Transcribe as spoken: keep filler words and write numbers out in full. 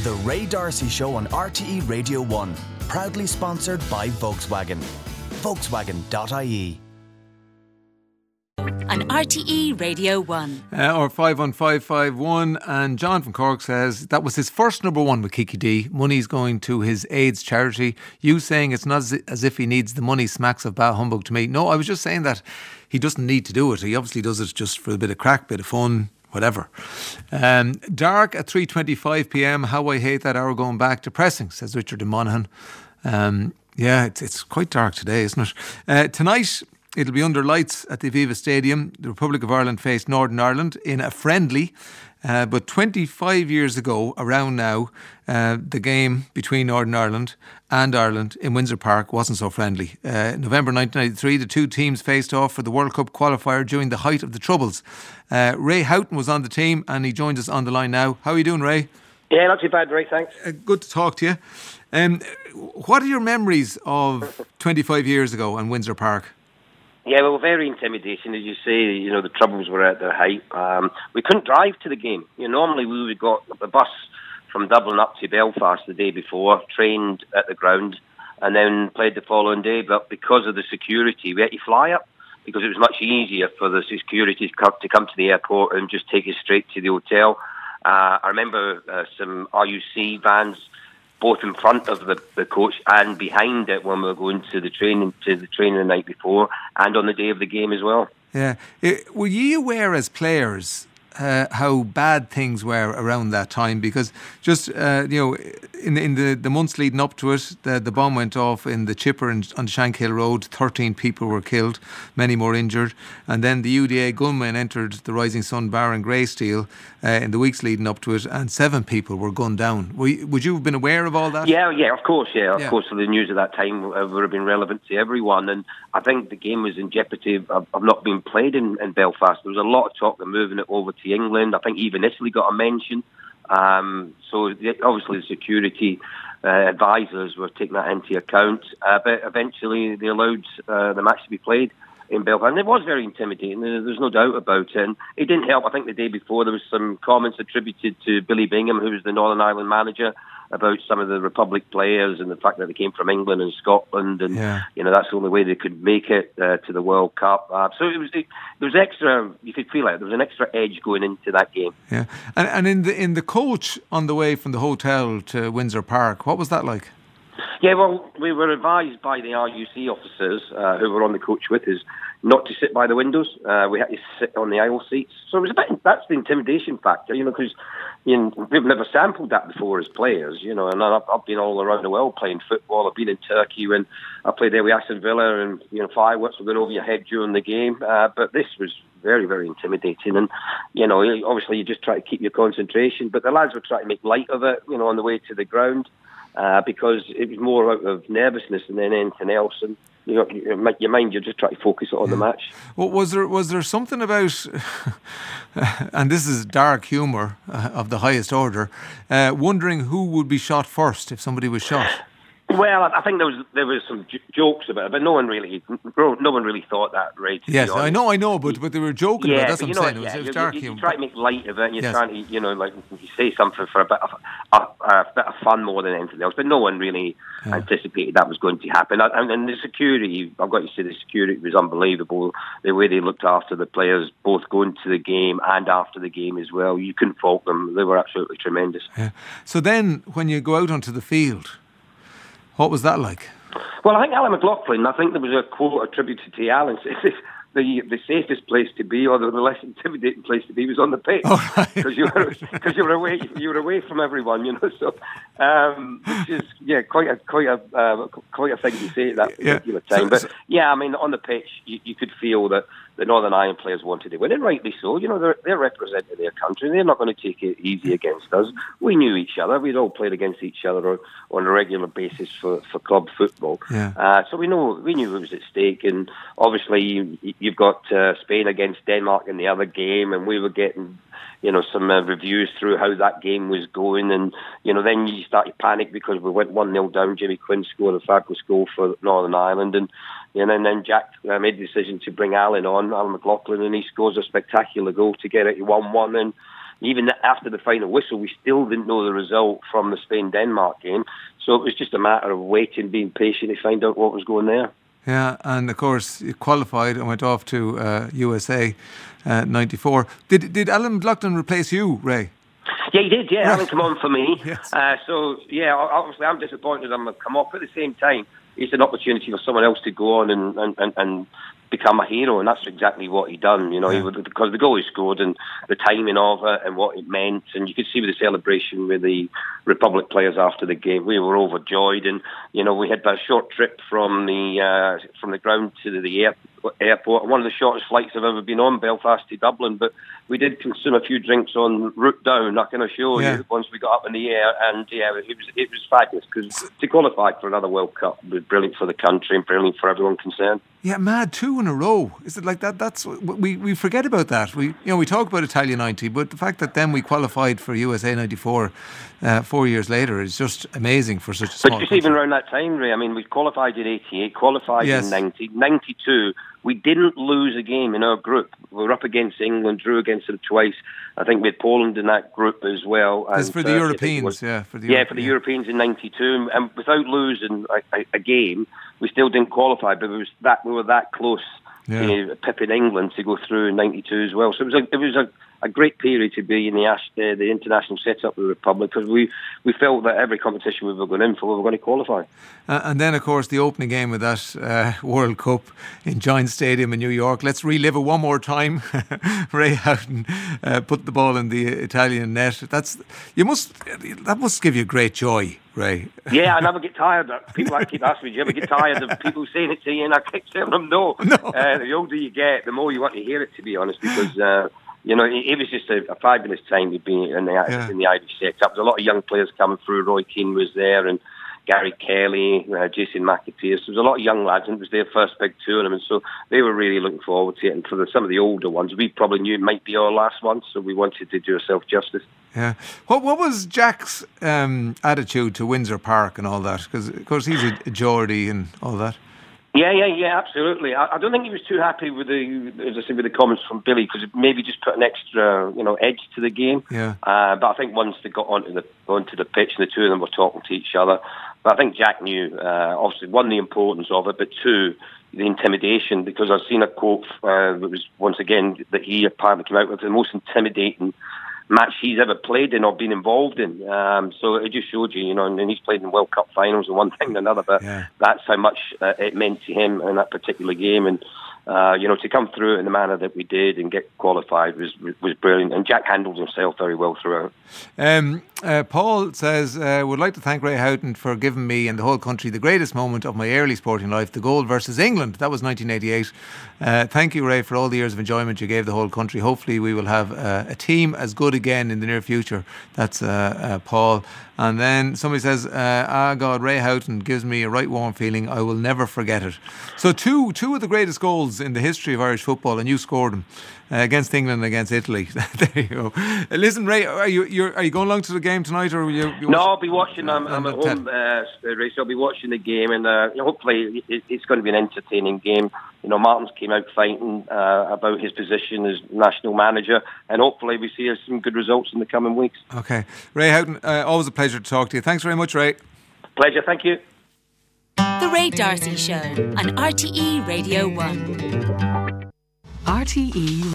The Ray D'Arcy Show on R T E Radio one. Proudly sponsored by Volkswagen. Volkswagen dot I E. On R T E Radio one. Uh, or five one five five one. And John from Cork says that was his first number one with Kiki D. Money's going to his AIDS charity. You saying it's not as, as if he needs the money smacks of bah humbug to me. No, I was just saying that he doesn't need to do it. He obviously does it just for a bit of crack, bit of fun, whatever. Um, dark at three twenty-five p.m. How I hate that hour going back. Depressing, says Richard in Monaghan. Um, yeah, it's, it's quite dark today, isn't it? Uh, tonight, it'll be under lights at the Aviva Stadium. The Republic of Ireland faced Northern Ireland in a friendly. Uh, but twenty-five years ago, around now, uh, the game between Northern Ireland and Ireland in Windsor Park wasn't so friendly. Uh, November nineteen ninety-three, the two teams faced off for the World Cup qualifier during the height of the Troubles. Uh, Ray Houghton was on the team and he joins us on the line now. How are you doing, Ray? Yeah, not too bad, Ray, thanks. Uh, good to talk to you. Um, what are your memories of twenty-five years ago and Windsor Park? Yeah, well, very intimidating, as you say. You know, the Troubles were at their height. Um, we couldn't drive to the game. You know, normally we would go the bus from Dublin up to Belfast the day before, trained at the ground, and then played the following day. But because of the security, we had to fly up because it was much easier for the security to come to, come to the airport and just take us straight to the hotel. Uh, I remember uh, some R U C vans, both in front of the, the coach and behind it when we were going to the training to the training the night before and on the day of the game as well. Yeah, it, were you aware as players uh, how bad things were around that time? Because just uh, you know, in in the, the months leading up to it, the, the bomb went off in the Chipper in, on Shankill Road. Thirteen people were killed, many more injured, and then the U D A gunmen entered the Rising Sun Bar in Greysteel uh, in the weeks leading up to it, and seven people were gunned down. Were you, would you have been aware of all that? Yeah, yeah, of course, yeah, of yeah. course. The news at that time would have been relevant to everyone, and I think the game was in jeopardy of, of not being played in, in Belfast. There was a lot of talk of moving it over to England. I think even Italy got a mention. Um, so the, obviously the security uh, advisors were taking that into account, uh, but eventually they allowed uh, the match to be played in Belfast. And it was very intimidating, there's no doubt about it. And it didn't help, I think the day before there was some comments attributed to Billy Bingham, who was the Northern Ireland manager, about some of the Republic players and the fact that they came from England and Scotland, and yeah. you know that's the only way they could make it uh, to the World Cup. Uh, so it was it, there was extra. You could feel it. There was an extra edge going into that game. Yeah, and and in the in the coach on the way from the hotel to Windsor Park, what was that like? Yeah, well, we were advised by the R U C officers uh, who were on the coach with us not to sit by the windows. Uh, we had to sit on the aisle seats. So it was a bit, that's the intimidation factor, you know, because you know, we've never sampled that before as players, you know, and I've, I've been all around the world playing football. I've been in Turkey when I played there with Aston Villa, and, you know, fireworks were going over your head during the game. Uh, but this was very, very intimidating. And, you know, obviously you just try to keep your concentration, but the lads were trying to make light of it, you know, on the way to the ground. Uh, because it was more out of nervousness than anything else, and you know, your mind, you're just trying to focus on yeah. the match. Well, was there was there something about, and this is dark humour uh, of the highest order, uh, wondering who would be shot first if somebody was shot? Well, I think there was there was some j- jokes about it, but no one really no one really thought that, right? Yes, I know, I know, but but they were joking yeah, about it. That's what I'm saying. Yeah, it was, it was you, dark you, humour. You try to make light of it, and you're yes. trying to, you know, like you say something for a bit of a, a bit of fun more than anything else. But no one really yeah. anticipated that was going to happen. And, and the security, I've got to say, the security was unbelievable. The way they looked after the players, both going to the game and after the game as well. You couldn't fault them. They were absolutely tremendous. Yeah. So then, when you go out onto the field, what was that like? Well, I think Alan McLaughlin, I think there was a quote attributed to Alan, says the the safest place to be, or the less intimidating place to be, was on the pitch, because right. you were because you were away you were away from everyone, you know. So, um, which is yeah, quite a quite a uh, quite a thing to say at that yeah. particular time. So, but so, yeah, I mean, on the pitch, you, you could feel that the Northern Ireland players wanted to win, and rightly so. You know, they're they're representing their country. They're not going to take it easy against us. We knew each other. We'd all played against each other on a regular basis for, for club football. Yeah. Uh, so we know we knew it was at stake, and obviously you, you've got uh, Spain against Denmark in the other game, and we were getting, you know, some uh, reviews through how that game was going, and you know, then you start to panic because we went one nil down. Jimmy Quinn scored a fabulous goal for Northern Ireland, and you know, and then Jack uh, made the decision to bring Alan on, Alan McLaughlin, and he scores a spectacular goal to get it one one, and even after the final whistle, we still didn't know the result from the Spain-Denmark game. So it was just a matter of waiting, being patient to find out what was going there. Yeah, and of course you qualified and went off to uh, U S A uh, ninety-four. Did did Alan McLaughlin replace you, Ray? Yeah, he did. Yeah, Alan come on for me. Yes. Uh, so yeah, obviously I'm disappointed I'm come off. At the same time, it's an opportunity for someone else to go on and and, and, and become a hero, and that's exactly what he done. You know, yeah. he, because the goal he scored and the timing of it and what it meant, and you could see with the celebration with the Republic players after the game, we were overjoyed. And you know, we had a short trip from the uh, from the ground to the air, airport, one of the shortest flights I've ever been on, Belfast to Dublin. But we did consume a few drinks en route down, I can assure yeah. you, once we got up in the air. And yeah, it was it was fabulous, because to qualify for another World Cup was brilliant for the country and brilliant for everyone concerned. Yeah, mad, two in a row. Is it like that? That's we we forget about that. We you know we talk about Italia ninety, but the fact that then we qualified for U S A ninety-four uh, four years later is just amazing for such a small But just country. even around that time, Ray, I mean, we qualified in eighty-eight, qualified yes. in ninety, ninety-two. We didn't lose a game in our group. We were up against England, drew against them twice. I think we had Poland in that group as well. That's for the Turkey, Europeans, yeah. For the yeah, Euro- for the yeah. Europeans in ninety-two. And without losing a, a, a game, we still didn't qualify, but it was that we were that close yeah. to pipping England to go through in ninety-two as well. So it was a, it was a, a great period to be in the uh, the international setup of the Republic, because we, we felt that every competition we were going in for, we were going to qualify. Uh, and then, of course, the opening game of that uh, World Cup in Giant Stadium in New York. Let's relive it one more time. Ray Houghton uh, put the ball in the Italian net. That's you must that must give you great joy, Ray. Yeah, I never get tired. People like keep asking me, do you ever get tired of people saying it to you? And I keep telling them no. no. Uh, the older you get, the more you want to hear it, to be honest, because uh, you know, it, it was just a, a fabulous time to be in the yeah. in the Irish setup. There was a lot of young players coming through. Roy Keane was there, and Gary Kelly, uh, Jason McAteer. So there was a lot of young lads, and it was their first big tournament. So they were really looking forward to it. And for the, some of the older ones, we probably knew it might be our last one, so we wanted to do ourselves justice. Yeah. What What was Jack's um, attitude to Windsor Park and all that? Because of course he's a, a Geordie and all that. Yeah, yeah, yeah, absolutely. I, I don't think he was too happy with the, as I said, with the comments from Billy, because it maybe just put an extra, you know, edge to the game. Yeah. Uh, but I think once they got onto the onto the pitch, and the two of them were talking to each other, but I think Jack knew, uh, obviously, one, the importance of it, but two, the intimidation, because I've seen a quote uh, that was once again that he apparently came out with the most intimidating match he's ever played in or been involved in. Um, so it just showed you, you know, and he's played in World Cup finals and one thing and another, but yeah. that's how much uh, it meant to him in that particular game. And, uh, you know, to come through it in the manner that we did and get qualified was was brilliant. And Jack handled himself very well throughout. Um, uh, Paul says, uh, would like to thank Ray Houghton for giving me and the whole country the greatest moment of my early sporting life, the goal versus England. That was nineteen eighty-eight. Uh, thank you, Ray, for all the years of enjoyment you gave the whole country. Hopefully we will have uh, a team as good again in the near future. That's uh, uh, Paul. And then somebody says, uh, ah God, Ray Houghton gives me a right warm feeling. I will never forget it. So two two of the greatest goals in the history of Irish football, and you scored them uh, against England and against Italy. There you go. Uh, listen, Ray, are you you're, are you going along to the game tonight, or will you? you no, watch? I'll be watching. I'm, I'm at home, uh, Ray. So I'll be watching the game, and uh, hopefully it, it's going to be an entertaining game. You know, Martins came out fighting uh, about his position as national manager, and hopefully we see some good results in the coming weeks. Okay, Ray Houghton, uh, always a pleasure to talk to you. Thanks very much, Ray. Pleasure, thank you. The Ray D'Arcy Show on R T E Radio one. R T E